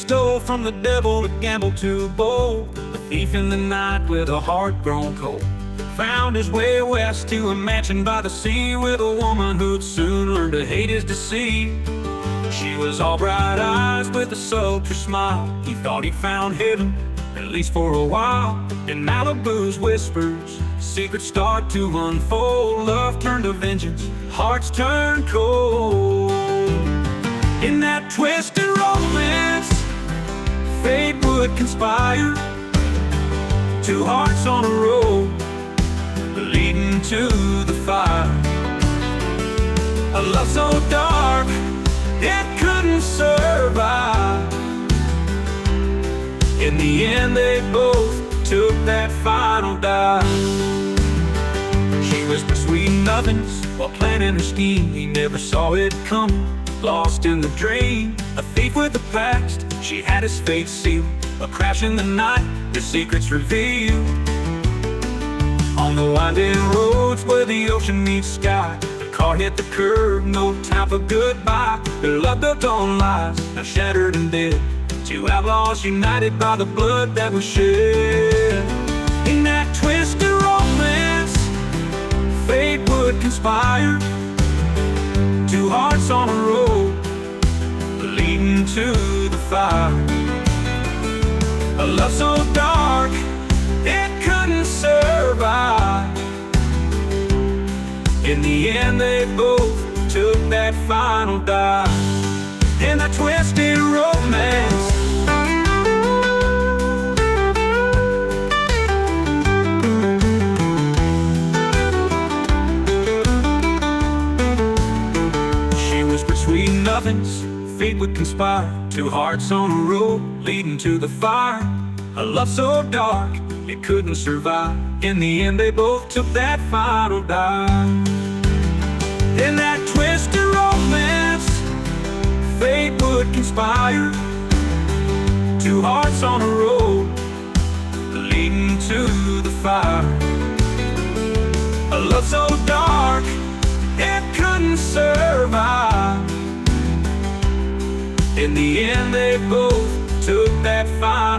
stole from the devil to gamble too bold. A thief in the night with a heart grown cold found his way west to a mansion by the sea, with a woman who'd soon learn to hate his deceit. She was all bright eyes with a sultry smile. He thought he found heaven, at least for a while. In Malibu's whispers, secrets start to unfold. Love turned to vengeance, hearts turned cold. In that twisted romance, fate would conspire. Two hearts on a road leading to the fire. A love so dark it couldn't survive. In the end they both took that final dive. She whispered sweet nothings while planning her scheme. He never saw it coming, lost in the dream. A thief with the past, she had his fate sealed. A crash in the night, the secrets revealed. On the winding roads where the ocean meets sky, the car hit the curb, no time for goodbye. Their love built on lies, now shattered and dead. Two outlaws united by the blood that was shed. In that twisted romance, fate would conspire. Two hearts on a road leading to the fire. A love so dark it couldn't survive. In the end they both took that final dive. In that twisted romance, she whispered sweet nothings, fate would conspire. Two hearts on a road leading to the fire. A love so dark it couldn't survive. In the end they both took that final dive. In that twisted romance, fate would conspire. Two hearts on a road leading to the fire. A love so dark it couldn't survive. In the end they both took that final